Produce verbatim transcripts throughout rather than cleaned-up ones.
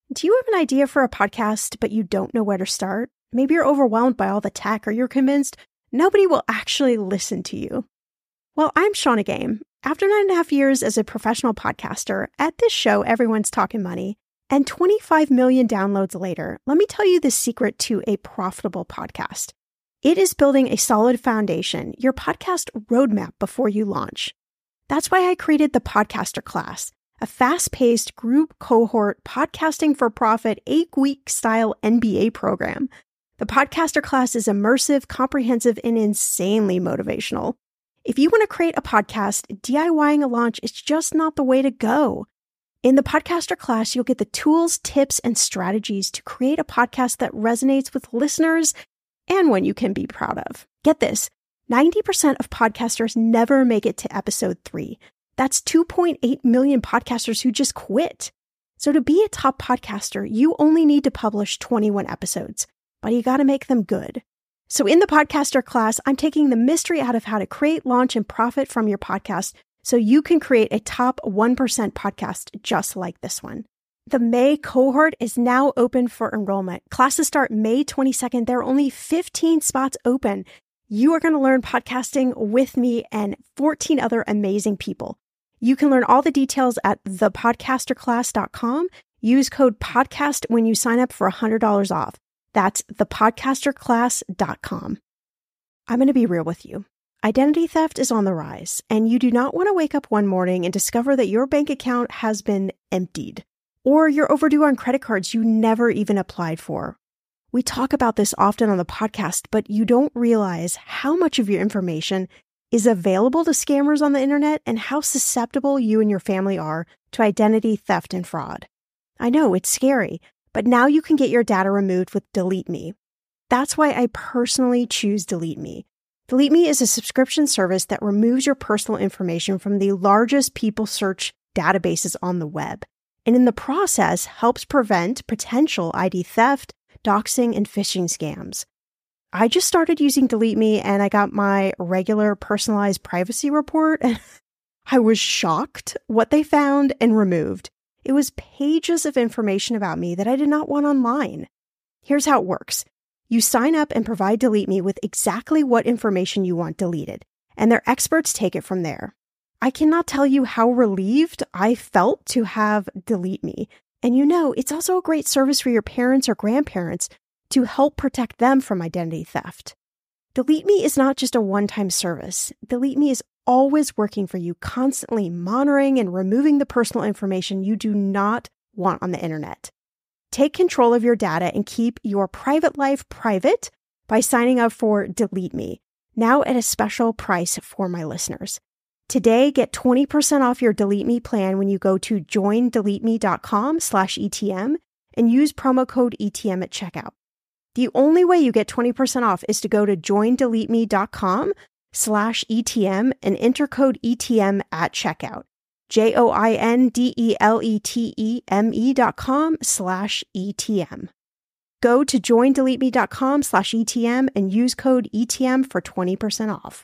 Do you have an idea for a podcast, but you don't know where to start? Maybe you're overwhelmed by all the tech, or you're convinced nobody will actually listen to you. Well, I'm Shannah Game. After nine and a half years as a professional podcaster, at this show, everyone's talking money, and twenty-five million downloads later, let me tell you the secret to a profitable podcast. It is building a solid foundation, your podcast roadmap before you launch. That's why I created the Podcaster Class, a fast-paced group cohort podcasting for profit eight-week style M B A program. The Podcaster Class is immersive, comprehensive, and insanely motivational. If you want to create a podcast, DIYing a launch is just not the way to go. In the Podcaster Class, you'll get the tools, tips, and strategies to create a podcast that resonates with listeners and one you can be proud of. Get this, ninety percent of podcasters never make it to episode three. That's two point eight million podcasters who just quit. So to be a top podcaster, you only need to publish twenty-one episodes, but you got to make them good. So in the Podcaster Class, I'm taking the mystery out of how to create, launch, and profit from your podcast so you can create a top one percent podcast just like this one. The May cohort is now open for enrollment. Classes start May twenty-second. There are only fifteen spots open. You are going to learn podcasting with me and fourteen other amazing people. You can learn all the details at the podcaster class dot com. Use code PODCAST when you sign up for one hundred dollars off. That's the podcaster class dot com. I'm going to be real with you. Identity theft is on the rise, and you do not want to wake up one morning and discover that your bank account has been emptied, or you're overdue on credit cards you never even applied for. We talk about this often on the podcast, but you don't realize how much of your information is available to scammers on the internet and how susceptible you and your family are to identity theft and fraud. I know it's scary, but now you can get your data removed with Delete Me. That's why I personally choose Delete Me. Delete Me is a subscription service that removes your personal information from the largest people search databases on the web, and in the process helps prevent potential I D theft, doxing, and phishing scams. I just started using Delete Me and I got my regular personalized privacy report and I was shocked what they found and removed. It was pages of information about me that I did not want online. Here's how it works. You sign up and provide Delete Me with exactly what information you want deleted, and their experts take it from there. I cannot tell you how relieved I felt to have Delete Me. And you know, it's also a great service for your parents or grandparents to help protect them from identity theft. Delete Me is not just a one-time service. Delete Me is always working for you, constantly monitoring and removing the personal information you do not want on the internet. Take control of your data and keep your private life private by signing up for Delete Me, now at a special price for my listeners. Today, get twenty percent off your Delete Me plan when you go to join delete me dot com slash E T M and use promo code E T M at checkout. The only way you get twenty percent off is to go to join delete me dot com slash E T M and enter code E T M at checkout. J O I N D E L E T E M E dot com slash E T M. Go to join delete me dot com slash E T M and use code E T M for twenty percent off.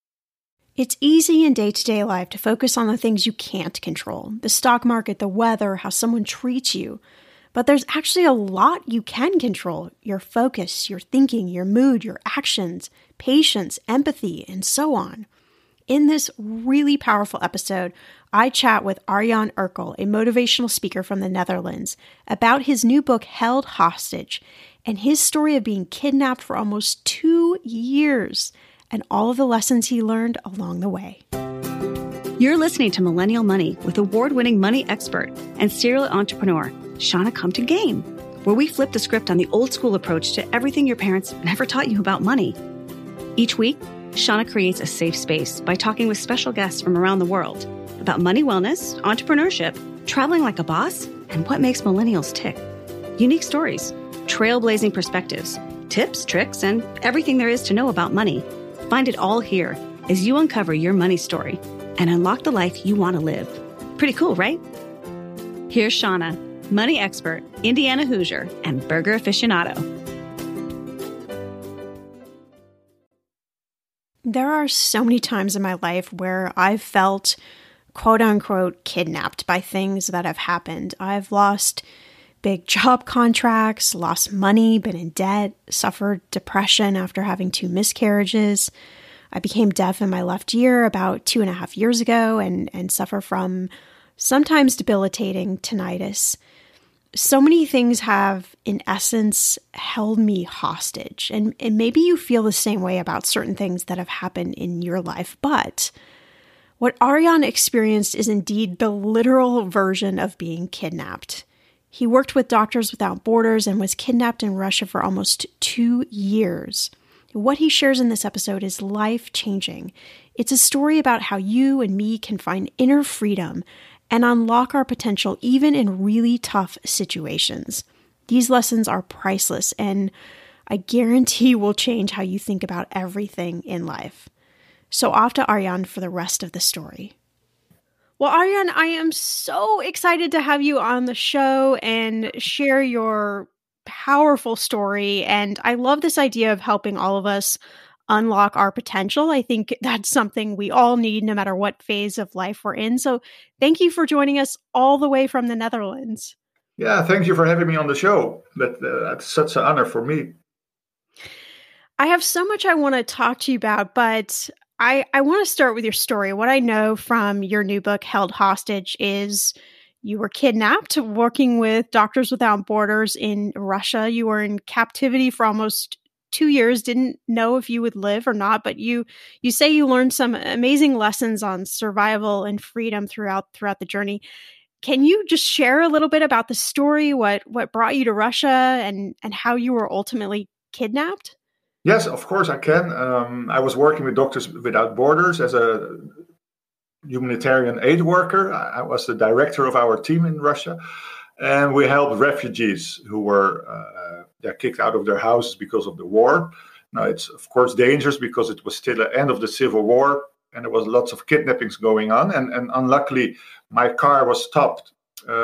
It's easy in day-to-day life to focus on the things you can't control, the stock market, the weather, how someone treats you. But there's actually a lot you can control: your focus, your thinking, your mood, your actions, patience, empathy, and so on. In this really powerful episode, I chat with Arjan Urkel, a motivational speaker from the Netherlands, about his new book, Held Hostage, and his story of being kidnapped for almost two years, and all of the lessons he learned along the way. You're listening to Millennial Money with award-winning money expert and serial entrepreneur, Shannah Compton Game, where we flip the script on the old-school approach to everything your parents never taught you about money. Each week, Shannah creates a safe space by talking with special guests from around the world about money wellness, entrepreneurship, traveling like a boss, and what makes millennials tick. Unique stories, trailblazing perspectives, tips, tricks, and everything there is to know about money. Find it all here as you uncover your money story and unlock the life you want to live. Pretty cool, right? Here's Shannah, money expert, Indiana Hoosier, and burger aficionado. There are so many times in my life where I've felt quote unquote kidnapped by things that have happened. I've lost big job contracts, lost money, been in debt, suffered depression after having two miscarriages. I became deaf in my left ear about two and a half years ago and, and suffer from sometimes debilitating tinnitus. So many things have, in essence, held me hostage. And, and maybe you feel the same way about certain things that have happened in your life. But what Arjan experienced is indeed the literal version of being kidnapped. He worked with Doctors Without Borders and was kidnapped in Russia for almost two years. What he shares in this episode is life-changing. It's a story about how you and me can find inner freedom and unlock our potential even in really tough situations. These lessons are priceless, and I guarantee will change how you think about everything in life. So off to Arjan for the rest of the story. Well, Arjan, I am so excited to have you on the show and share your powerful story. And I love this idea of helping all of us unlock our potential. I think that's something we all need no matter what phase of life we're in. So thank you for joining us all the way from the Netherlands. Yeah, thank you for having me on the show. That, uh, that's such an honor for me. I have so much I want to talk to you about, but I, I want to start with your story. What I know from your new book, Held Hostage, is you were kidnapped working with Doctors Without Borders in Russia. You were in captivity for almost two years, didn't know if you would live or not, but you you say you learned some amazing lessons on survival and freedom throughout throughout the journey. Can you just share a little bit about the story, what what brought you to Russia and, and how you were ultimately kidnapped? Yes, of course I can. Um, I was working with Doctors Without Borders as a humanitarian aid worker. I was the director of our team in Russia, and we helped refugees who were uh, yeah, kicked out of their houses because of the war. Now, it's of course dangerous because it was still the end of the civil war, and there was lots of kidnappings going on. And, and unluckily, my car was stopped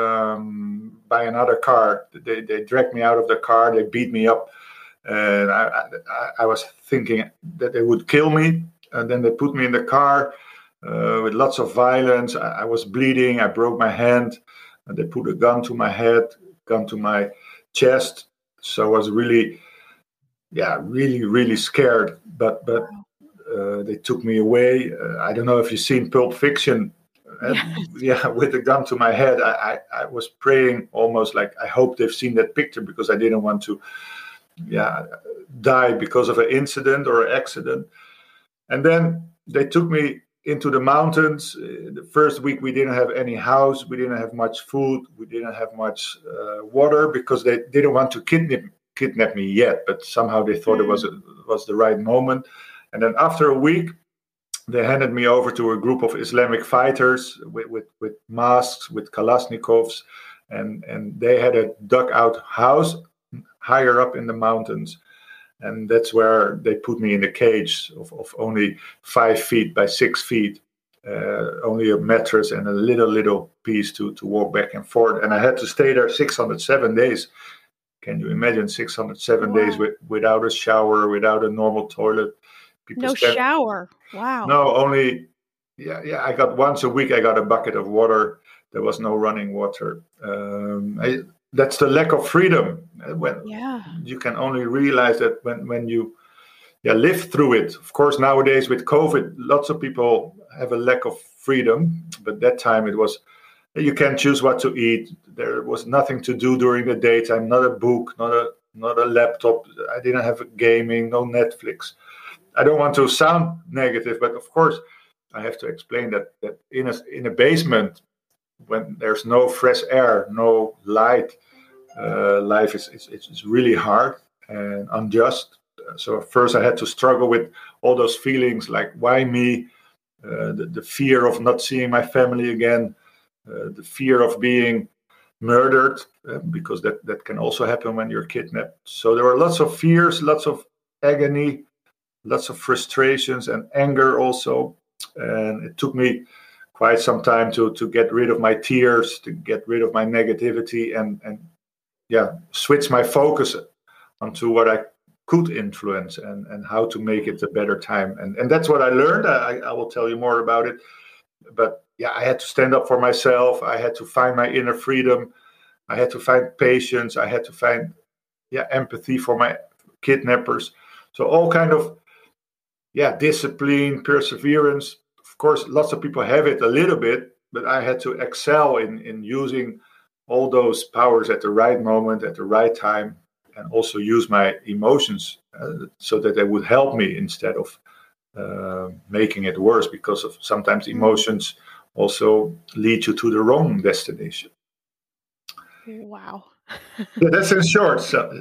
um, by another car. They, they dragged me out of the car. They beat me up. And I, I, I was thinking that they would kill me. And then they put me in the car uh, with lots of violence. I, I was bleeding. I broke my hand. And they put a gun to my head, gun to my chest. So I was really, yeah, really, really scared. But but uh, they took me away. Uh, I don't know if you've seen Pulp Fiction. Yeah, yeah, with a gun to my head. I, I, I was praying almost like I hope they've seen that picture because I didn't want to yeah, die because of an incident or an accident. And then they took me into the mountains. Uh, the first week we didn't have any house. We didn't have much food. We didn't have much uh, water because they didn't want to kidnap kidnap me yet. But somehow they thought mm. it was a, was the right moment. And then after a week, they handed me over to a group of Islamic fighters with, with, with masks, with Kalashnikovs. And, and they had a dugout house higher up in the mountains. And that's where they put me in a cage of, of only five feet by six feet, uh, only a mattress and a little, little piece to, to walk back and forth. And I had to stay there six hundred seven days. Can you imagine six hundred seven wow. days with, without a shower, without a normal toilet? People no stand- shower. Wow. No, only, yeah, yeah. I got once a week, I got a bucket of water. There was no running water. Um, I, That's the lack of freedom. When yeah. you can only realize that when, when you yeah, live through it. Of course, nowadays with COVID, lots of people have a lack of freedom. But that time it was, you can't choose what to eat. There was nothing to do during the daytime, not a book, not a not a laptop. I didn't have gaming, no Netflix. I don't want to sound negative, but of course, I have to explain that, that in a, in a basement, when there's no fresh air, no light, uh, life is, is it's really hard and unjust. So first I had to struggle with all those feelings like, why me? Uh, the, the fear of not seeing my family again, uh, the fear of being murdered, uh, because that, that can also happen when you're kidnapped. So there were lots of fears, lots of agony, lots of frustrations and anger also. And it took me quite some time to to get rid of my tears, to get rid of my negativity, and and yeah, switch my focus onto what I could influence and and how to make it a better time. And and that's what I learned. I, I will tell you more about it. But yeah, I had to stand up for myself. I had to find my inner freedom. I had to find patience. I had to find yeah empathy for my kidnappers. So all kind of yeah discipline, perseverance. Of course, lots of people have it a little bit, but I had to excel in in using all those powers at the right moment, at the right time, and also use my emotions uh, so that they would help me instead of uh, making it worse, because of sometimes emotions also lead you to the wrong destination. Wow. Yeah, that's in short. So.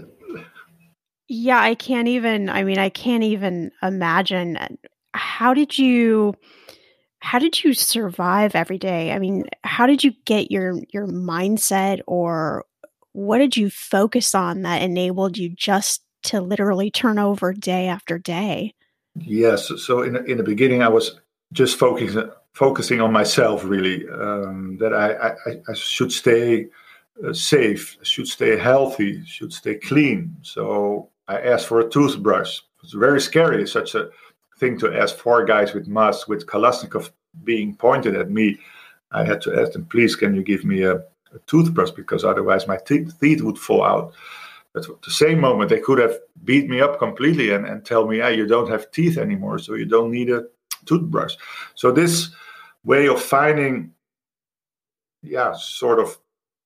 Yeah, I can't even, I mean, I can't even imagine. How did you, how did you survive every day? I mean, how did you get your, your mindset, or what did you focus on that enabled you just to literally turn over day after day? Yes. So in, in the beginning, I was just focusing, focusing on myself, really, um, that I, I, I should stay uh, safe, should stay healthy, should stay clean. So I asked for a toothbrush. It's very scary, such a thing to ask four guys with masks, with Kalashnikov being pointed at me. I had to ask them, please, can you give me a, a toothbrush, because otherwise my te- teeth would fall out. But at the same moment, they could have beat me up completely and, and tell me, ah, you don't have teeth anymore, so you don't need a toothbrush. So this way of finding, yeah, sort of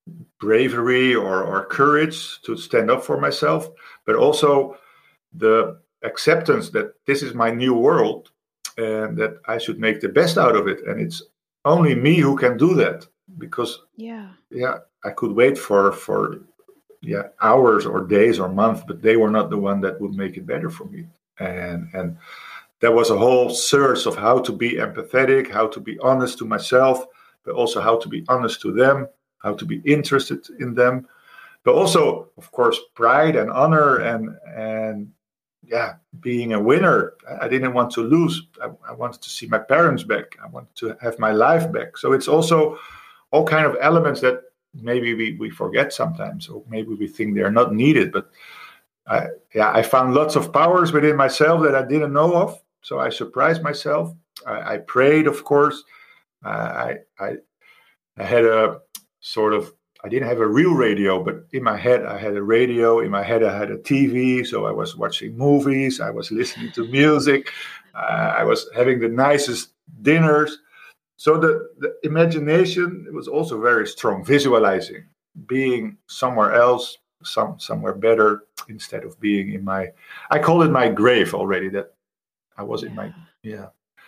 bravery or, or courage to stand up for myself, but also the acceptance that this is my new world and that I should make the best out of it. And it's only me who can do that, because Yeah. yeah, I could wait for for yeah hours or days or months, but they were not the one that would make it better for me. And and there was a whole search of how to be empathetic, how to be honest to myself, but also how to be honest to them, how to be interested in them, but also, of course, pride and honor and and yeah, being a winner. I didn't want to lose. I, I wanted to see my parents back. I wanted to have my life back. So it's also all kind of elements that maybe we, we forget sometimes, or maybe we think they're not needed. But I, yeah, I found lots of powers within myself that I didn't know of. So I surprised myself. I, I prayed, of course. I, I I had a sort of, I didn't have a real radio, but in my head I had a radio. In my head I had a T V, so I was watching movies. I was listening to music. Uh, I was having the nicest dinners. So the, the imagination was also very strong, visualizing, being somewhere else, some somewhere better, instead of being in my, I call it my grave already, that I was Yeah. in my, yeah.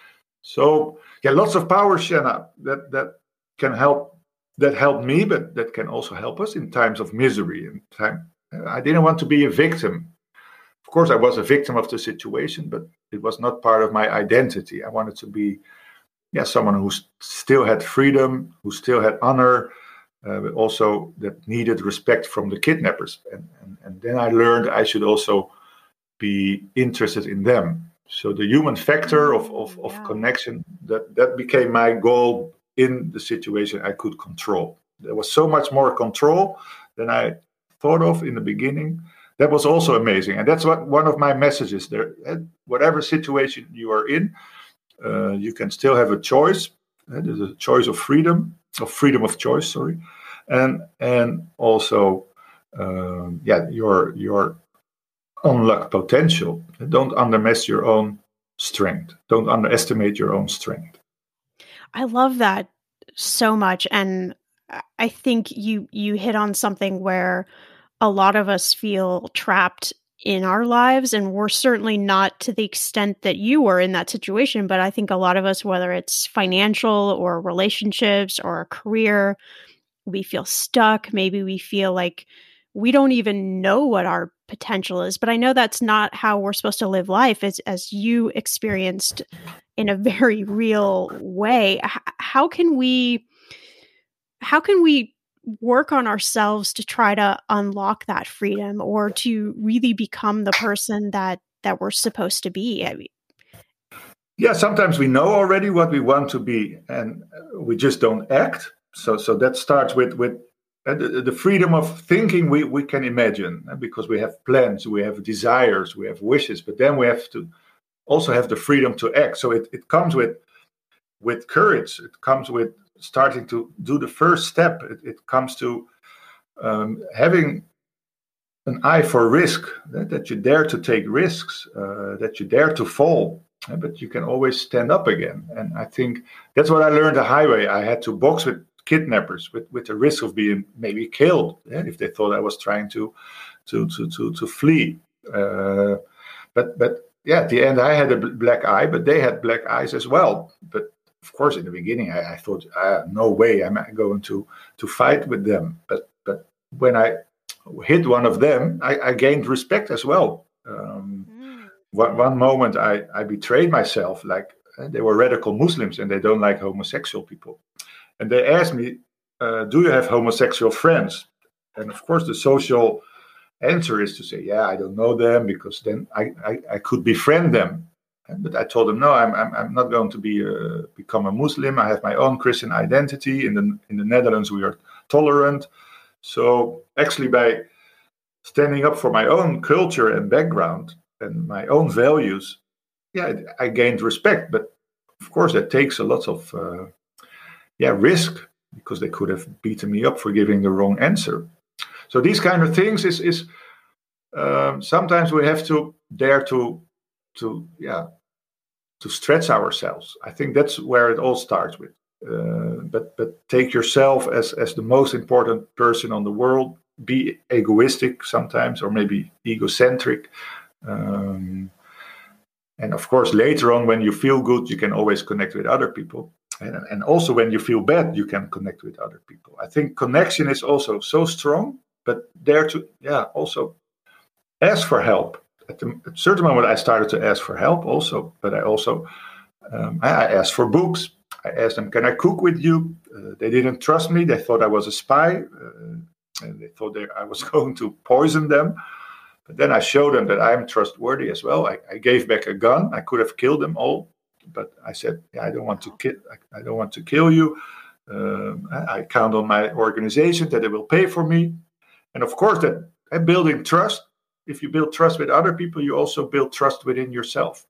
So yeah, lots of power, Shanna, that, that can help, that helped me, but that can also help us in times of misery. And time, I didn't want to be a victim. Of course, I was a victim of the situation, but it was not part of my identity. I wanted to be, yeah, someone who still had freedom, who still had honor, uh, but also that needed respect from the kidnappers. And, and and then I learned I should also be interested in them. So the human factor of of, of Yeah. connection, that that became my goal in the situation I could control. There was so much more control than I thought of in the beginning. That was also amazing. And that's what one of my messages there. Whatever situation you are in, uh, you can still have a choice. Uh, there's a choice of freedom, of freedom of choice, sorry. And and also, um, yeah, your your unlocked potential. Don't underestimate your own strength. Don't underestimate your own strength. I love that so much. And I think you you hit on something where a lot of us feel trapped in our lives, and we're certainly not to the extent that you were in that situation. But I think a lot of us, whether it's financial or relationships or a career, we feel stuck. Maybe we feel like we don't even know what our potential is. But I know that's not how we're supposed to live life, as, as you experienced in a very real way. H- how can we, how can we work on ourselves to try to unlock that freedom, or to really become the person that, that we're supposed to be? I mean, Yeah, sometimes we know already what we want to be, and we just don't act. So, so that starts with with uh, the, the freedom of thinking. We we can imagine, uh, because we have plans, we have desires, we have wishes. But then we have to also have the freedom to act. So it, it comes with with courage. It comes with starting to do the first step. It, it comes to um, having an eye for risk, that, that you dare to take risks, uh, that you dare to fall, uh, but you can always stand up again. And I think that's what I learned the highway. I had to box with kidnappers, with, with the risk of being maybe killed, yeah, if they thought I was trying to to to to, to flee. Uh, but but yeah, at the end I had a black eye, but they had black eyes as well. But of course, in the beginning, I, I thought, uh, no way am I going to to fight with them. But but when I hit one of them, I, I gained respect as well. Um, mm. one, one moment I, I betrayed myself, like uh, they were radical Muslims and they don't like homosexual people. And they asked me, uh, do you have homosexual friends? And of course, the social answer is to say, yeah, I don't know them, because then I, I, I could befriend them. But I told them, no, I'm I'm, I'm not going to be uh, become a Muslim. I have my own Christian identity. In the in the Netherlands, we are tolerant. So actually, by standing up for my own culture and background and my own values, yeah, I gained respect. But of course, that takes a lot of uh, yeah risk, because they could have beaten me up for giving the wrong answer. So these kind of things is is um, sometimes we have to dare to to yeah to stretch ourselves. I think that's where it all starts with. Uh, but but take yourself as as the most important person on the world. Be egoistic sometimes, or maybe egocentric. Um, and of course, later on, when you feel good, you can always connect with other people. And, and also when you feel bad, you can connect with other people. I think connection is also so strong, but dare to, yeah, also ask for help. At, the, at a certain moment, I started to ask for help also, but I also, um, I, I asked for books. I asked them, can I cook with you? Uh, they didn't trust me. They thought I was a spy. Uh, and they thought they, I was going to poison them. But then I showed them that I'm trustworthy as well. I, I gave back a gun. I could have killed them all. But I said, yeah, I don't want to kill. I, I don't want to kill you. Um, I, I count on my organization that they will pay for me. And of course, that I'm building trust. If you build trust with other people, you also build trust within yourself.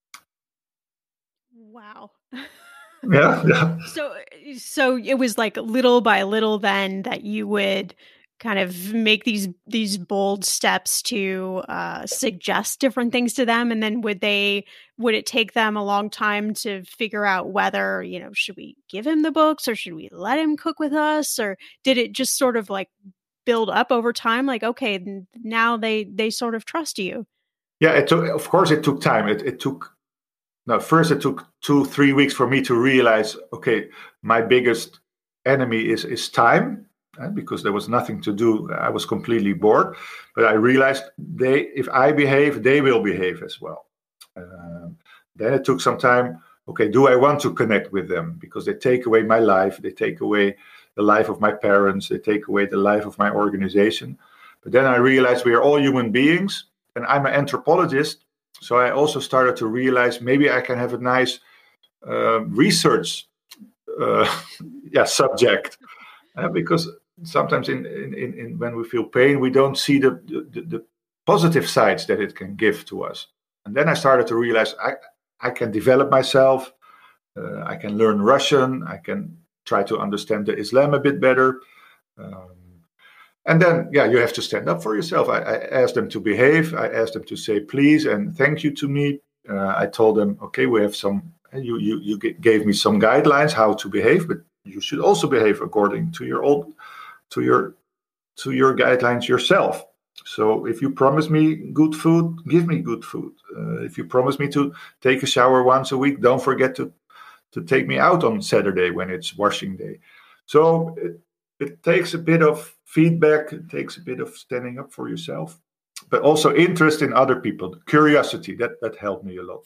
Wow. yeah, yeah. So, so it was like little by little then that you would kind of make these these bold steps to uh, suggest different things to them, and then would they would it take them a long time to figure out whether, you know, should we give him the books or should we let him cook with us, or did it just sort of like build up over time? Like, okay, now they they sort of trust you. Yeah, it took. Of course, it took time. It it took. No, first it took two three weeks for me to realize, okay, my biggest enemy is is time. Because there was nothing to do. I was completely bored. But I realized they, if I behave, they will behave as well. Um, then it took some time. Okay, do I want to connect with them? Because they take away my life. They take away the life of my parents. They take away the life of my organization. But then I realized we are all human beings. And I'm an anthropologist. So I also started to realize maybe I can have a nice uh, research uh, yeah, subject. Uh, because sometimes in, in, in when we feel pain, we don't see the, the, the positive sides that it can give to us. And then I started to realize I, I can develop myself. Uh, I can learn Russian. I can try to understand the Islam a bit better. Um, and then, yeah, you have to stand up for yourself. I, I asked them to behave. I asked them to say please and thank you to me. Uh, I told them, okay, we have some, you, you, you gave me some guidelines how to behave, but you should also behave according to your old, to your, to your guidelines yourself. So if you promise me good food, give me good food. Uh, if you promise me to take a shower once a week, don't forget to, to take me out on Saturday when it's washing day. So it, it takes a bit of feedback. It takes a bit of standing up for yourself, but also interest in other people, curiosity. That that helped me a lot.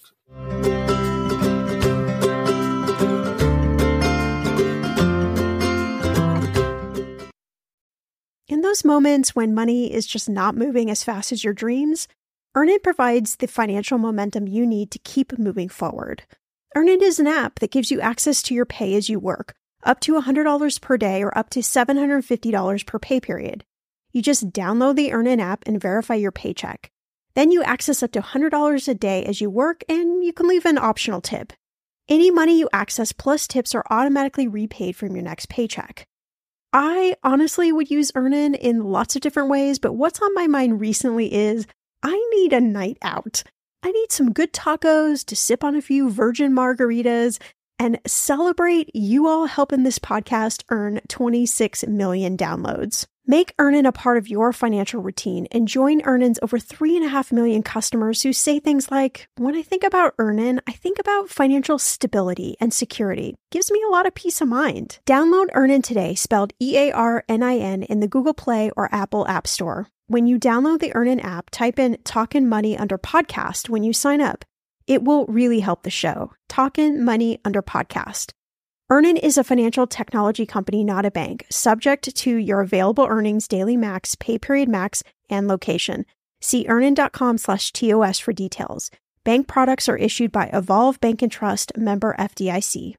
In those moments when money is just not moving as fast as your dreams, Earnin provides the financial momentum you need to keep moving forward. Earnin is an app that gives you access to your pay as you work, up to one hundred dollars per day or up to seven hundred fifty dollars per pay period. You just download the Earnin app and verify your paycheck. Then you access up to one hundred dollars a day as you work, and you can leave an optional tip. Any money you access plus tips are automatically repaid from your next paycheck. I honestly would use Earnin in lots of different ways, but what's on my mind recently is I need a night out. I need some good tacos to sip on a few virgin margaritas and celebrate you all helping this podcast earn twenty-six million downloads. Make Earnin a part of your financial routine and join Earnin's over three and a half million customers who say things like, when I think about Earnin, I think about financial stability and security. Gives me a lot of peace of mind. Download Earnin today, spelled E A R N I N, in the Google Play or Apple App Store. When you download the Earnin app, type in Talkin' Money under podcast when you sign up. It will really help the show. Talkin' Money under podcast. Earnin is a financial technology company, not a bank, subject to your available earnings, daily max, pay period max, and location. See earnin.com slash TOS for details. Bank products are issued by Evolve Bank and Trust, member F D I C.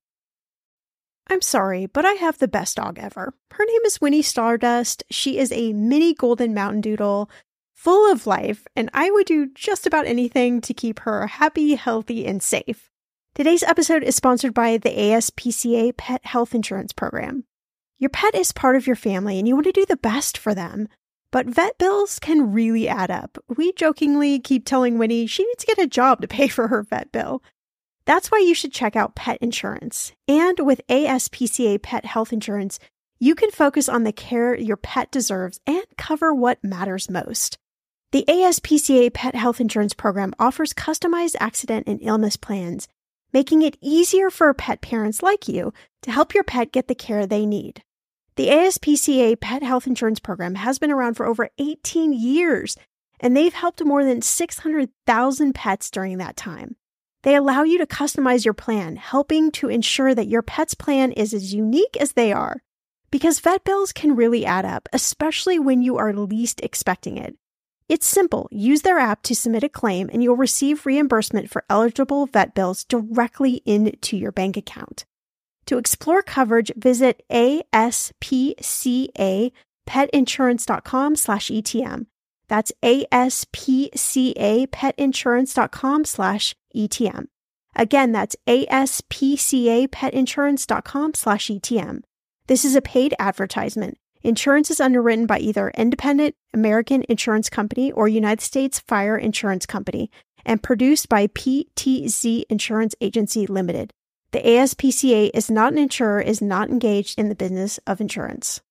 I'm sorry, but I have the best dog ever. Her name is Winnie Stardust. She is a mini golden mountain doodle, full of life, and I would do just about anything to keep her happy, healthy, and safe. Today's episode is sponsored by the A S P C A Pet Health Insurance Program. Your pet is part of your family, and you want to do the best for them. But vet bills can really add up. We jokingly keep telling Winnie she needs to get a job to pay for her vet bill. That's why you should check out pet insurance. And with A S P C A Pet Health Insurance, you can focus on the care your pet deserves and cover what matters most. The A S P C A Pet Health Insurance Program offers customized accident and illness plans, making it easier for pet parents like you to help your pet get the care they need. The A S P C A Pet Health Insurance Program has been around for over eighteen years, and they've helped more than six hundred thousand pets during that time. They allow you to customize your plan, helping to ensure that your pet's plan is as unique as they are. Because vet bills can really add up, especially when you are least expecting it. It's simple. Use their app to submit a claim, and you'll receive reimbursement for eligible vet bills directly into your bank account. To explore coverage, visit aspcapetinsurance.com slash ETM. That's aspcapetinsurance.com slash ETM. Again, that's aspcapetinsurance.com slash ETM. This is a paid advertisement. Insurance is underwritten by either Independent American Insurance Company or United States Fire Insurance Company and produced by P T Z Insurance Agency Limited. The A S P C A is not an insurer, is not engaged in the business of insurance.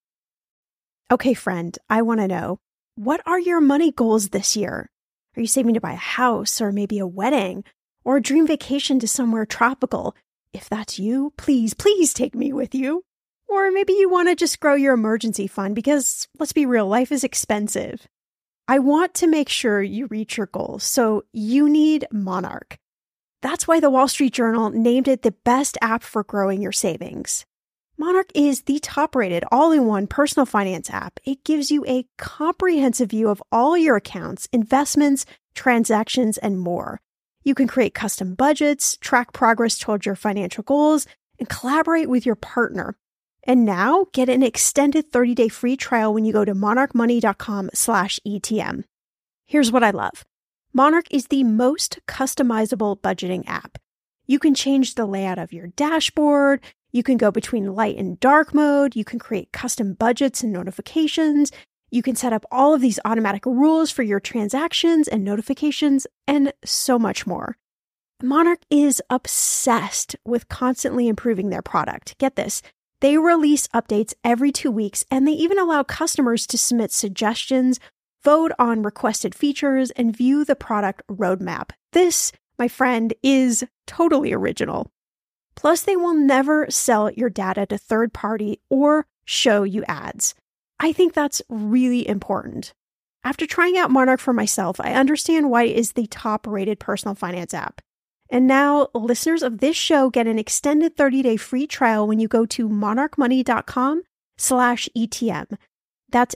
Okay, friend, I want to know, what are your money goals this year? Are you saving to buy a house or maybe a wedding or a dream vacation to somewhere tropical? If that's you, please, please take me with you. Or maybe you want to just grow your emergency fund because, let's be real, life is expensive. I want to make sure you reach your goals, so you need Monarch. That's why the Wall Street Journal named it the best app for growing your savings. Monarch is the top-rated all-in-one personal finance app. It gives you a comprehensive view of all your accounts, investments, transactions, and more. You can create custom budgets, track progress towards your financial goals, and collaborate with your partner. And now, get an extended thirty-day free trial when you go to monarchmoney.com slash ETM. Here's what I love. Monarch is the most customizable budgeting app. You can change the layout of your dashboard. You can go between light and dark mode. You can create custom budgets and notifications. You can set up all of these automatic rules for your transactions and notifications, and so much more. Monarch is obsessed with constantly improving their product. Get this. They release updates every two weeks, and they even allow customers to submit suggestions, vote on requested features, and view the product roadmap. This, my friend, is totally original. Plus, they will never sell your data to third party or show you ads. I think that's really important. After trying out Monarch for myself, I understand why it is the top-rated personal finance app. And now, listeners of this show get an extended thirty-day free trial when you go to monarchmoney.com slash ETM. That's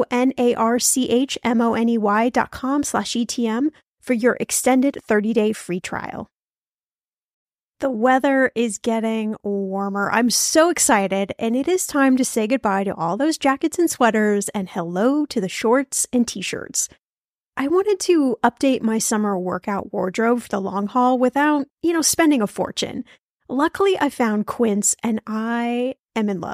M-O-N-A-R-C-H-M-O-N-E-Y dot com slash ETM for your extended thirty-day free trial. The weather is getting warmer. I'm so excited, and it is time to say goodbye to all those jackets and sweaters and hello to the shorts and t-shirts. I wanted to update my summer workout wardrobe for the long haul without, you know, spending a fortune. Luckily, I found Quince, and I am in love.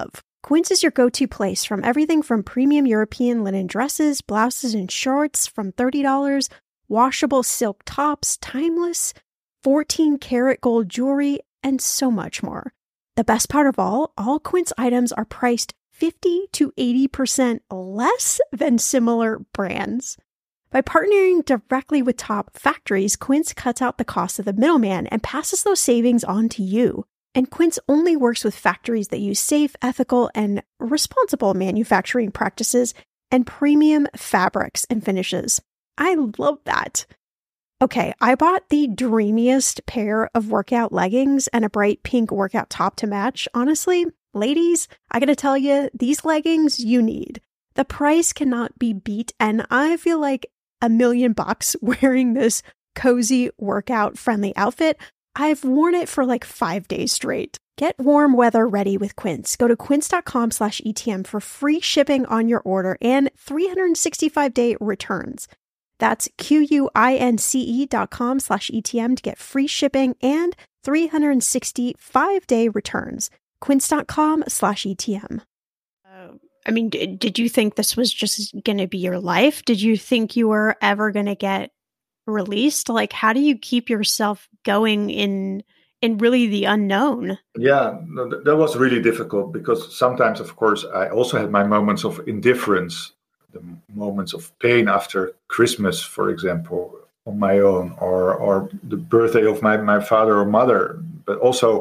Quince is your go-to place, from everything from premium European linen dresses, blouses, and shorts from thirty dollars, washable silk tops, timeless fourteen karat gold jewelry, and so much more. The best part of all, all Quince items are priced fifty to eighty percent less than similar brands. By partnering directly with top factories, Quince cuts out the cost of the middleman and passes those savings on to you. And Quince only works with factories that use safe, ethical, and responsible manufacturing practices and premium fabrics and finishes. I love that. Okay, I bought the dreamiest pair of workout leggings and a bright pink workout top to match. Honestly, ladies, I gotta tell you, these leggings you need. The price cannot be beat, and I feel like a million bucks wearing this cozy workout-friendly outfit. I've worn it for like five days straight. Get warm weather ready with Quince. Go to quince.com slash ETM for free shipping on your order and three hundred sixty-five day returns. That's Q-U-I-N-C-E dot com slash ETM to get free shipping and three hundred sixty-five day returns. Quince.com slash ETM. Uh, I mean, did, did you think this was just going to be your life? Did you think you were ever going to get released? Like, how do you keep yourself going in in really the unknown? Yeah, no, that was really difficult because sometimes, of course, I also had my moments of indifference, the moments of pain after Christmas, for example, on my own, or or the birthday of my, my father or mother, but also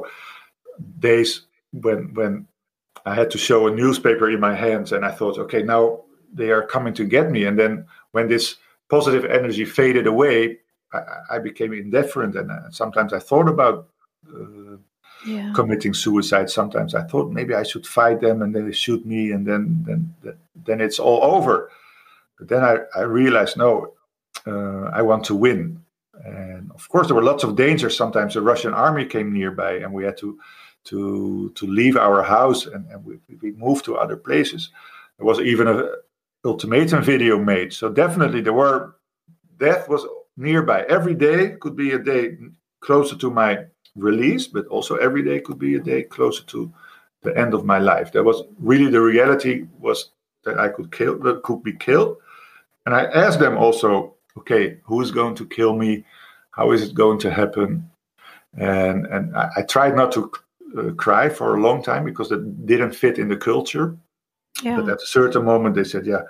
days when when I had to show a newspaper in my hands and I thought, okay, now they are coming to get me. And then when this positive energy faded away, I, I became indifferent, and uh, sometimes I thought about uh, yeah. committing suicide. Sometimes I thought maybe I should fight them, and then they shoot me, and then then then it's all over. But then I, I realized, no, uh, I want to win. And of course, there were lots of dangers. Sometimes the Russian army came nearby, and we had to to to leave our house, and, and we, we moved to other places. There was even a ultimatum video made. So definitely there were, death was nearby. Every day could be a day closer to my release, but also every day could be a day closer to the end of my life. That was really the reality, was that I could kill, that could be killed. And I asked them also, okay, who is going to kill me? How is it going to happen? And and I, I tried not to uh, cry for a long time because it didn't fit in the culture. Yeah. But at a certain moment, they said, "Yeah,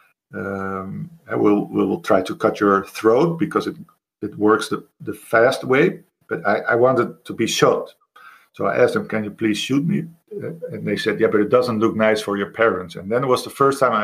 um, I will. We will try to cut your throat because it it works the, the fast way." But I, I wanted to be shot, so I asked them, "Can you please shoot me?" And they said, "Yeah, but it doesn't look nice for your parents." And then it was the first time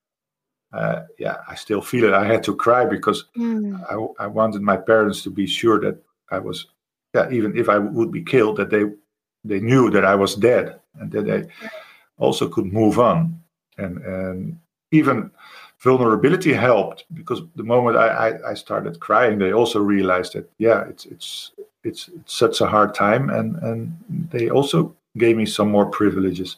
I, uh, yeah, I still feel it. I had to cry because mm. I I wanted my parents to be sure that I was, yeah, even if I would be killed, that they they knew that I was dead and that they also could move on. And and even vulnerability helped, because the moment I, I, I started crying, they also realized that, yeah, it's it's it's, it's such a hard time, and, and they also gave me some more privileges.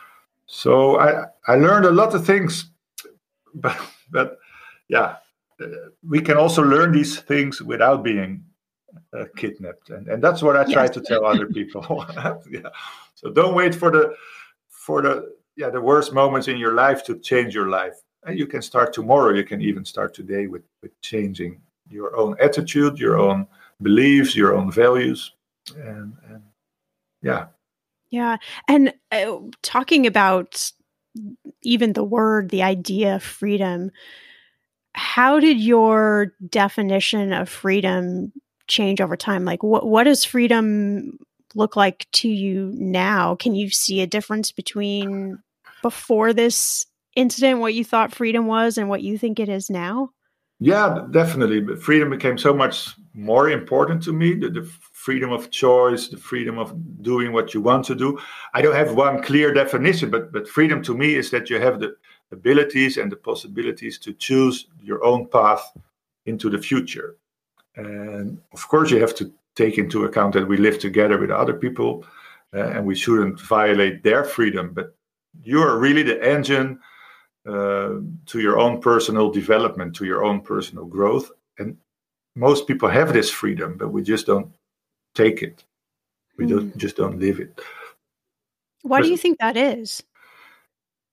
So I I learned a lot of things, but but yeah, uh, we can also learn these things without being uh, kidnapped, and and that's what I try yes. to tell other people. Yeah. So don't wait for the for the yeah the worst moments in your life to change your life. And you can start tomorrow. You can even start today with, with changing your own attitude, your own beliefs, your own values, and and yeah. Yeah, and uh, talking about even the word, the idea of freedom, how did your definition of freedom change over time? Like, what what does freedom look like to you now? Can you see a difference between before this incident, what you thought freedom was, and what you think it is now? Yeah, definitely. But freedom became so much more important to me. The, the freedom of choice, the freedom of doing what you want to do. I don't have one clear definition, but but freedom to me is that you have the abilities and the possibilities to choose your own path into the future. And of course, you have to take into account that we live together with other people, uh, and we shouldn't violate their freedom. But you are really the engine uh, to your own personal development, to your own personal growth. And most people have this freedom, but we just don't take it. We mm. don't just don't live it. Why but, do you think that is?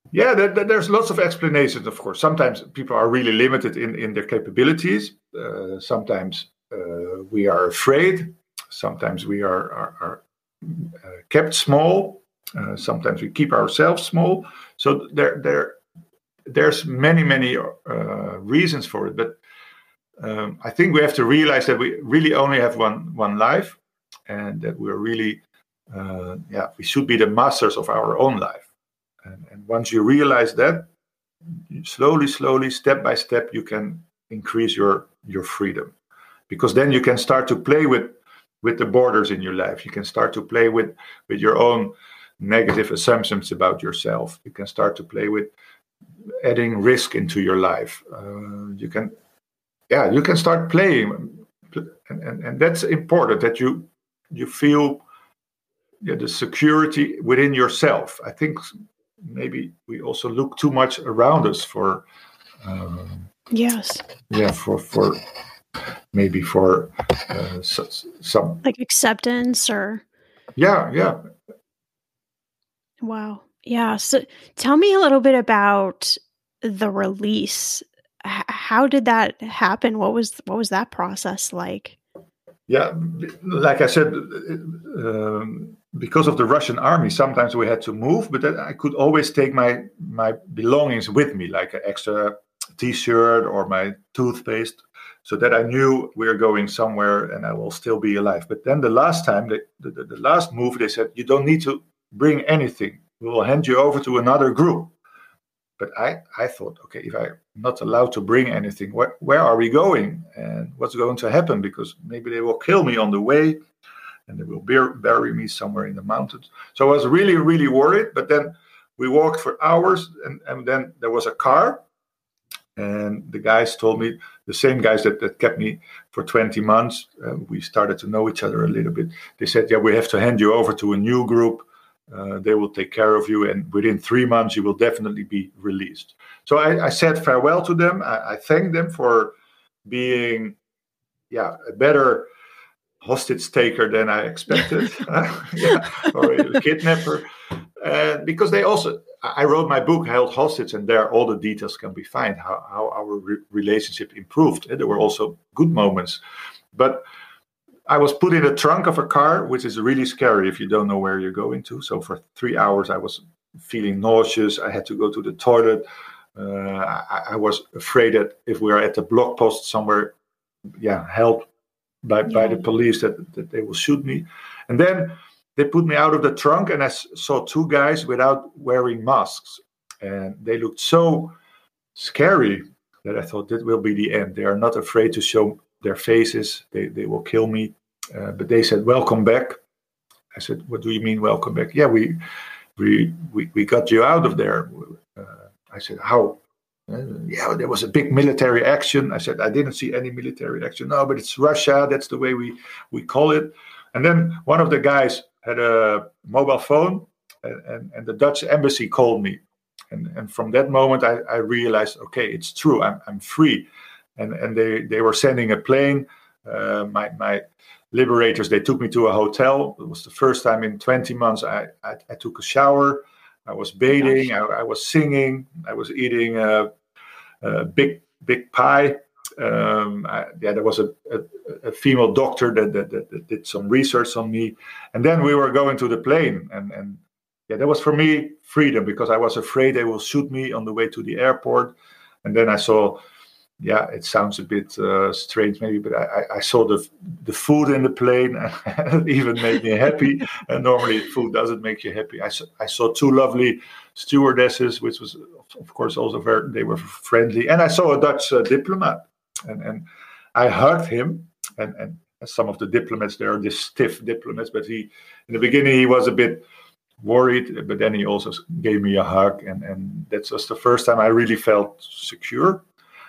Yeah, there, there, there's lots of explanations, of course. Sometimes people are really limited in, in their capabilities. Uh, sometimes uh, we are afraid. Sometimes we are, are, are uh, kept small. Uh, sometimes we keep ourselves small. So there, there, there's many, many uh, reasons for it. But um, I think we have to realize that we really only have one one life, and that we're really, uh, yeah, we should be the masters of our own life. And, and once you realize that, you slowly, slowly, step by step, you can increase your your freedom, because then you can start to play with with the borders in your life. You can start to play with with your own negative assumptions about yourself. You can start to play with adding risk into your life. Uh, you can, yeah, you can start playing, and, and, and that's important, that you you feel yeah, the security within yourself. I think maybe we also look too much around us for, um, yes, yeah, for for maybe for uh, so, some like acceptance or yeah, yeah. Wow. Yeah. So tell me a little bit about the release. H- how did that happen? What was what was that process like? Yeah, like I said, um, because of the Russian army, sometimes we had to move, but then I could always take my my belongings with me, like an extra T-shirt or my toothpaste, so that I knew we were going somewhere and I will still be alive. But then the last time, the, the, the last move, they said, you don't need to bring anything. We will hand you over to another group. But I, I thought, okay, if I'm not allowed to bring anything, where, where are we going? And what's going to happen? Because maybe they will kill me on the way and they will bur- bury me somewhere in the mountains. So I was really, really worried. But then we walked for hours, and, and then there was a car. And the guys told me, the same guys that, that kept me for twenty months, uh, we started to know each other a little bit. They said, yeah, we have to hand you over to a new group. Uh, they will take care of you, and within three months you will definitely be released. So I, I said farewell to them. I, I thanked them for being, yeah, a better hostage taker than I expected, yeah, or a kidnapper, uh, because they also. I wrote my book, Held Hostage, and there all the details can be found, how, how our re- relationship improved. And there were also good moments, but I was put in the trunk of a car, which is really scary if you don't know where you're going to. So for three hours, I was feeling nauseous. I had to go to the toilet. Uh, I, I was afraid that if we are at the block post somewhere, yeah, held by, yeah. by the police, that, that they will shoot me. And then they put me out of the trunk, and I saw two guys without wearing masks. And they looked so scary that I thought that will be the end. They are not afraid to show their faces. They they will kill me. Uh, but they said, welcome back. I said, what do you mean, welcome back? Yeah, we we we, we got you out of there. Uh, I said, how? Uh, yeah, there was a big military action. I said, I didn't see any military action. No, but it's Russia. That's the way we, we call it. And then one of the guys had a mobile phone, and, and, and the Dutch embassy called me. And, and from that moment, I, I realized, okay, it's true. I'm I'm free. And and they, they were sending a plane. Uh, my my liberators, they took me to a hotel. It was the first time in twenty months I, I, I took a shower. I was bathing. I, I was singing. I was eating a, a big, big pie. Um, I, yeah, there was a, a, a female doctor that, that, that, that did some research on me. And then we were going to the plane. And, and yeah, that was for me freedom, because I was afraid they will shoot me on the way to the airport. And then I saw, yeah, it sounds a bit uh, strange maybe, but I, I saw the the food in the plane. It even made me happy. And normally food doesn't make you happy. I saw, I saw two lovely stewardesses, which was, of course, also very, they were friendly. And I saw a Dutch uh, diplomat. And, and I hugged him, and, and some of the diplomats, they are just stiff diplomats, but he, in the beginning, he was a bit worried, but then he also gave me a hug, and, and that was the first time I really felt secure.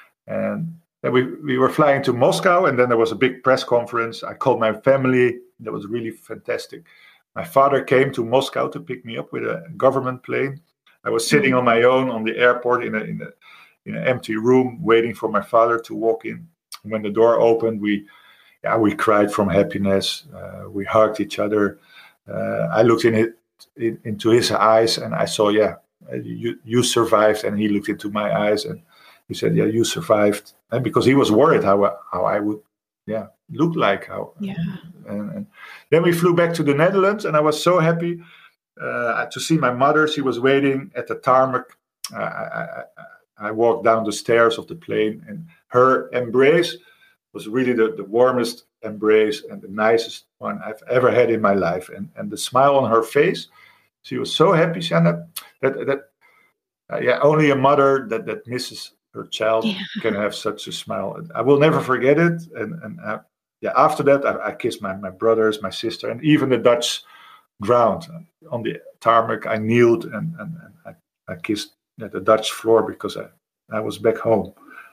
And then we, we were flying to Moscow, and then there was a big press conference. I called my family. That was really fantastic. My father came to Moscow to pick me up with a government plane. I was sitting on my own on the airport in a, in a in an empty room, waiting for my father to walk in. When the door opened, we, yeah, we cried from happiness. Uh, we hugged each other. Uh, I looked in it, in, into his eyes, and I saw, yeah, you you survived." And he looked into my eyes and he said, "Yeah, you survived," and because he was worried how how I would, yeah, look like how. Yeah. And, and then we flew back to the Netherlands, and I was so happy uh, to see my mother. She was waiting at the tarmac. I, I, I walked down the stairs of the plane, and her embrace was really the, the warmest embrace and the nicest one I've ever had in my life. And and the smile on her face, she was so happy, Shanna, that that uh, yeah, only a mother that, that misses her child Yeah. can have such a smile. I will never forget it. And and uh, yeah, after that, I, I kissed my, my brothers, my sister, and even the Dutch ground on the tarmac. I kneeled and and, and I, I kissed the Dutch floor because I, I was back home.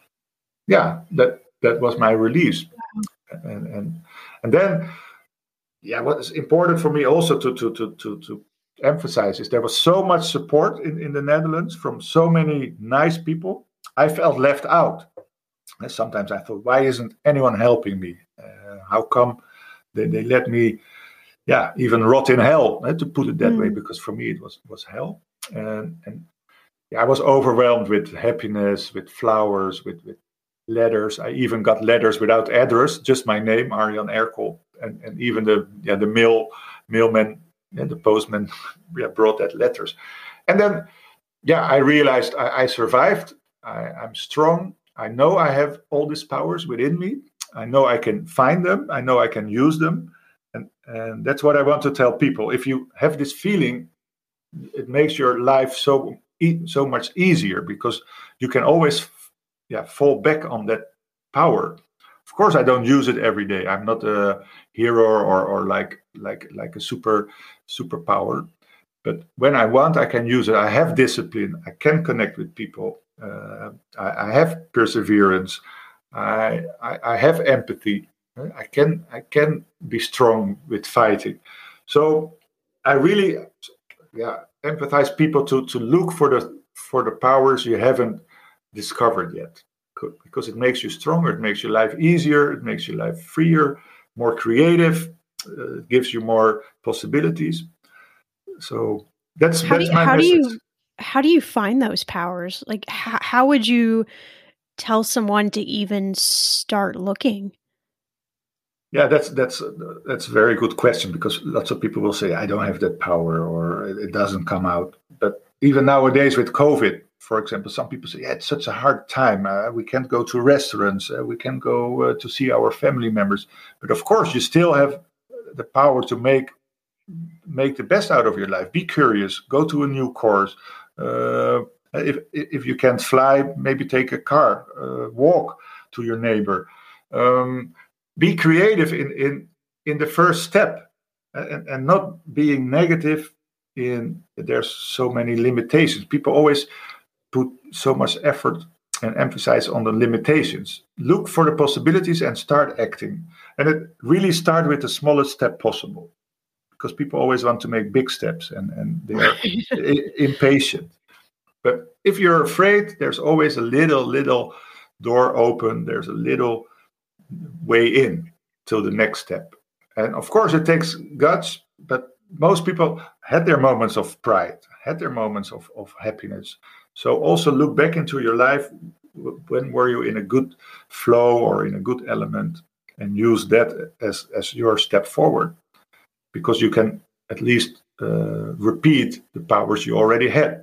Yeah, that that was my release. Wow. And and and then, yeah, what is important for me also to to to to, to emphasize is there was so much support in, in the Netherlands from so many nice people. I felt left out. And sometimes I thought, why isn't anyone helping me? Uh, how come they, they let me, yeah, even rot in hell, eh, to put it that mm. way, because for me it was was hell. And and yeah, I was overwhelmed with happiness, with flowers, with, with letters. I even got letters without address, just my name, Arjan Erkel, and, and even the yeah the mail mailman, yeah, the postman, yeah, brought that letters. And then, yeah, I realized I, I survived. I, I'm strong. I know I have all these powers within me. I know I can find them. I know I can use them. And, and that's what I want to tell people. If you have this feeling, it makes your life so so much easier, because you can always yeah fall back on that power. Of course, I don't use it every day. I'm not a hero or or like like like a super superpower. But when I want, I can use it. I have discipline. I can connect with people. Uh, I, I have perseverance. I, I I have empathy. I can I can be strong with fighting. So I really yeah empathize people to to look for the for the powers you haven't discovered yet, because it makes you stronger. It makes your life easier. It makes your life freer, more creative. Uh, it gives you more possibilities. So that's how that's do, my how message. do you how do you find those powers? Like, how, how would you tell someone to even start looking? Yeah, that's that's that's a very good question, because lots of people will say, I don't have that power, or it doesn't come out. But even nowadays with COVID, for example, some people say, yeah, it's such a hard time. Uh, we can't go to restaurants. Uh, we can't go uh, to see our family members. But of course, you still have the power to make make the best out of your life. Be curious. Go to a new course. Uh, if if you can't fly, maybe take a car. Uh, walk to your neighbor. Um, Be creative in, in, in the first step, and, and not being negative in there's so many limitations. People always put so much effort and emphasize on the limitations. Look for the possibilities and start acting. And it really start with the smallest step possible, because people always want to make big steps, and, and they are I- impatient. But if you're afraid, there's always a little, little door open. There's a little way in till the next step. And of course it takes guts, but most people had their moments of pride, had their moments of, of happiness. So also look back into your life. When were you in a good flow or in a good element, and use that as, as your step forward, because you can at least uh, repeat the powers you already had.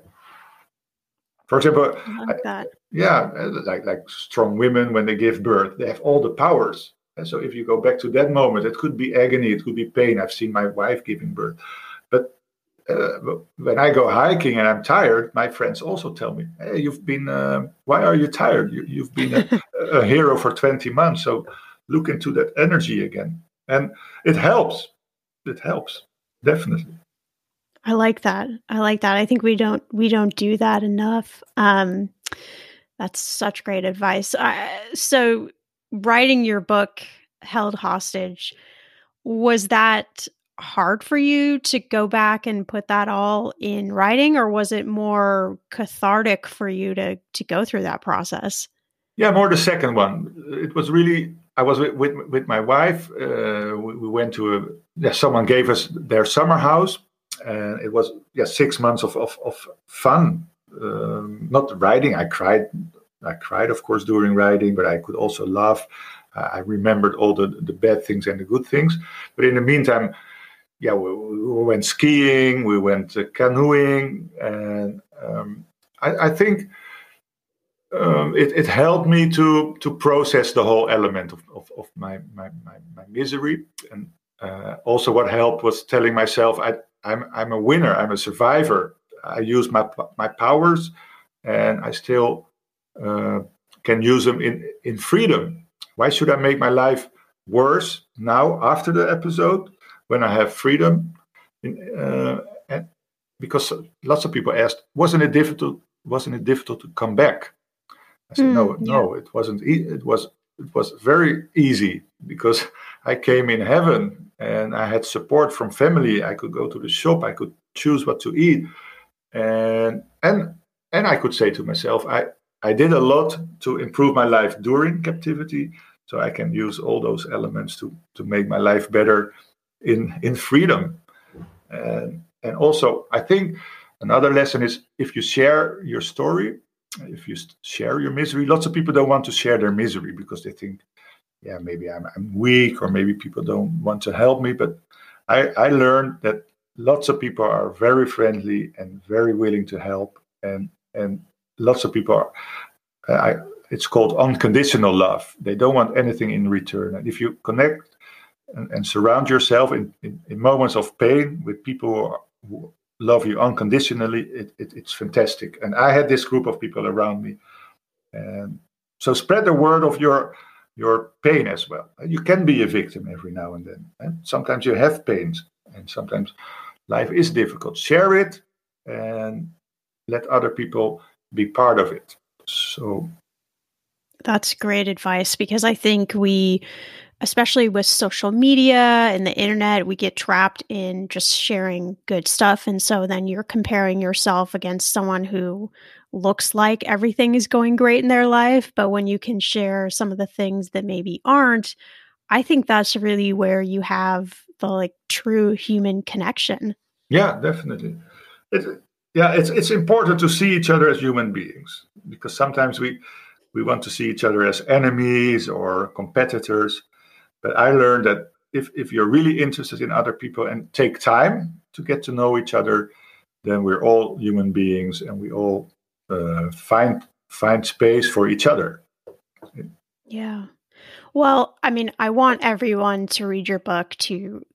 For example, I like that. Yeah, like like strong women, when they give birth, they have all the powers. And so if you go back to that moment, it could be agony, it could be pain. I've seen my wife giving birth. But uh, when I go hiking and I'm tired, my friends also tell me, hey, you've been, uh, why are you tired? You, you've been a, a hero for twenty months. So look into that energy again. And it helps. It helps, definitely. I like that. I like that. I think we don't we don't do that enough. Um, that's such great advice. Uh, so, writing your book, Held Hostage, was that hard for you to go back and put that all in writing, or was it more cathartic for you to to go through that process? Yeah, more the second one. It was really. I was with with, with my wife. Uh, we, we went to a. Yeah, someone gave us their summer house. and it was yeah six months of of, of fun. Um, not writing. I cried. I cried, of course, during writing, but I could also laugh. Uh, I remembered all the, the bad things and the good things. But in the meantime, yeah, we, we went skiing, we went uh, canoeing, and um, I, I think um, it, it helped me to to process the whole element of, of, of my, my, my, my misery. And uh, also what helped was telling myself, I, I'm I'm a winner, I'm a survivor. I use my my powers, and I still uh, can use them in, in freedom. Why should I make my life worse now after the episode when I have freedom? In, uh, and because lots of people asked, wasn't it difficult? Wasn't it difficult to come back? I said, mm, no, yeah. no, it wasn't. E- it was it was very easy because I came in heaven and I had support from family. I could go to the shop. I could choose what to eat. And and and I could say to myself, I, I did a lot to improve my life during captivity, so I can use all those elements to, to make my life better in, in freedom. And and also, I think another lesson is if you share your story, if you share your misery, lots of people don't want to share their misery because they think, yeah, maybe I'm, I'm weak or maybe people don't want to help me. But I, I learned that lots of people are very friendly and very willing to help, and and lots of people are. Uh, I, it's called unconditional love. They don't want anything in return. And if you connect and, and surround yourself in, in, in moments of pain with people who, are, who love you unconditionally, it, it, it's fantastic. And I had this group of people around me, and so spread the word of your your pain as well. You can be a victim every now and then, and sometimes you have pains, and sometimes life is difficult. Share it and let other people be part of it. So that's great advice, because I think we, especially with social media and the internet, we get trapped in just sharing good stuff. And so then you're comparing yourself against someone who looks like everything is going great in their life. But when you can share some of the things that maybe aren't, I think that's really where you have the like true human connection. Yeah, definitely. It, yeah, it's it's important to see each other as human beings, because sometimes we we want to see each other as enemies or competitors. But I learned that if, if you're really interested in other people and take time to get to know each other, then we're all human beings and we all uh, find find space for each other. Yeah. Well, I mean, I want everyone to read your book to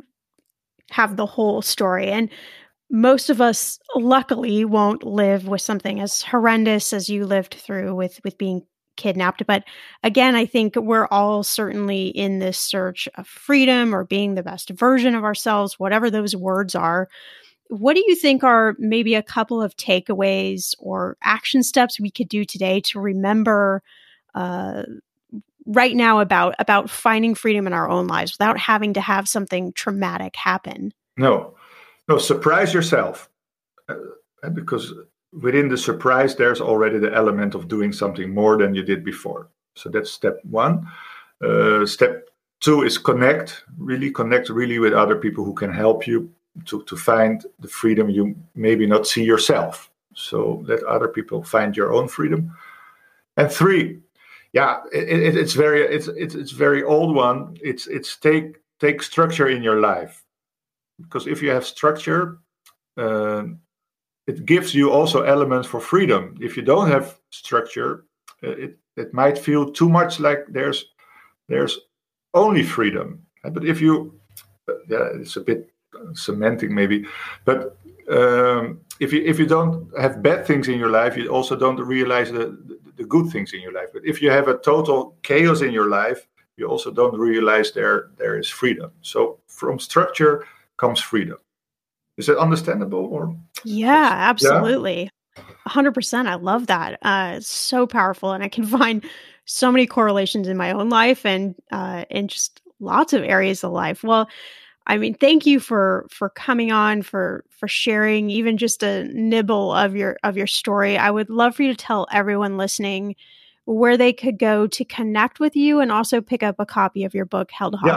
have the whole story. And most of us, luckily, won't live with something as horrendous as you lived through with, with being kidnapped. But again, I think we're all certainly in this search of freedom or being the best version of ourselves, whatever those words are. What do you think are maybe a couple of takeaways or action steps we could do today to remember uh, right now about, about finding freedom in our own lives without having to have something traumatic happen? No, no, surprise yourself. Uh, because within the surprise, there's already the element of doing something more than you did before. So that's step one. Uh, step two is connect, really connect really with other people who can help you to, to find the freedom you maybe not see yourself. So let other people find your own freedom. And three, yeah, it, it, it's very it's it's it's very old one. It's it's take take structure in your life, because if you have structure, uh, it gives you also elements for freedom. If you don't have structure, uh, it it might feel too much like there's there's only freedom. But if you, uh, yeah, it's a bit semantic maybe, but um, if you if you don't have bad things in your life, you also don't realize the, the the good things in your life. But if you have a total chaos in your life, you also don't realize there there is freedom. So from structure comes freedom. Is it understandable? Or yeah, absolutely. Yeah? one hundred percent. I love that. Uh, it's so powerful. And I can find so many correlations in my own life and uh, in just lots of areas of life. Well, I mean, thank you for for coming on, for for sharing even just a nibble of your of your story. I would love for you to tell everyone listening where they could go to connect with you and also pick up a copy of your book, Held Hostage.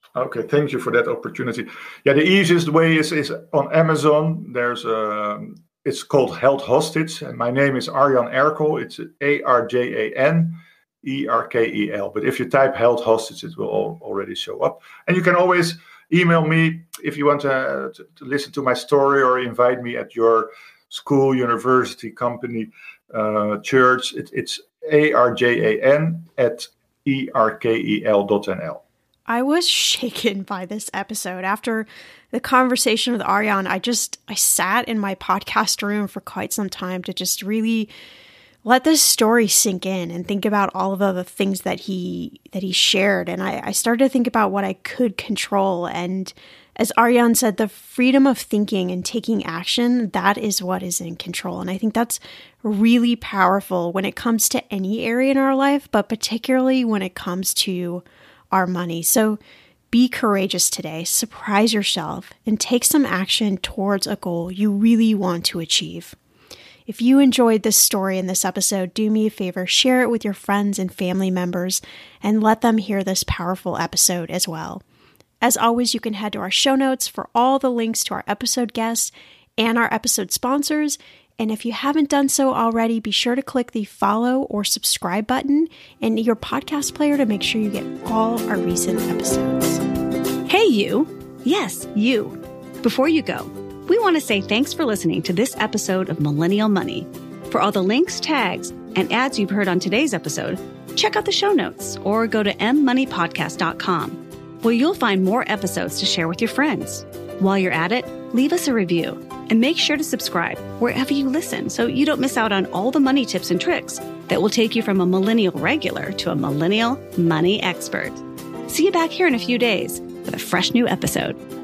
Okay, thank you for that opportunity. Yeah, the easiest way is, is on Amazon. There's a, it's called Held Hostage, and my name is Arjan Erkel. It's A R J A N E R K E L. But if you type Held Hostage, it will all, already show up. And you can always email me if you want to, to, to listen to my story or invite me at your school, university, company, uh, church. It, it's A R J A N at E R K E L dot N L. I was shaken by this episode. After the conversation with Arjan, I just, I sat in my podcast room for quite some time to just really let this story sink in and think about all of the things that he, that he shared. And I, I started to think about what I could control. And as Arjan said, the freedom of thinking and taking action, that is what is in control. And I think that's really powerful when it comes to any area in our life, but particularly when it comes to our money. So be courageous today, surprise yourself, and take some action towards a goal you really want to achieve. If you enjoyed this story in this episode, do me a favor, share it with your friends and family members, and let them hear this powerful episode as well. As always, you can head to our show notes for all the links to our episode guests and our episode sponsors. And if you haven't done so already, be sure to click the follow or subscribe button in your podcast player to make sure you get all our recent episodes. Hey, you. Yes, you. Before you go, we want to say thanks for listening to this episode of Millennial Money. For all the links, tags, and ads you've heard on today's episode, check out the show notes or go to m money podcast dot com, where you'll find more episodes to share with your friends. While you're at it, leave us a review. And make sure to subscribe wherever you listen so you don't miss out on all the money tips and tricks that will take you from a millennial regular to a millennial money expert. See you back here in a few days with a fresh new episode.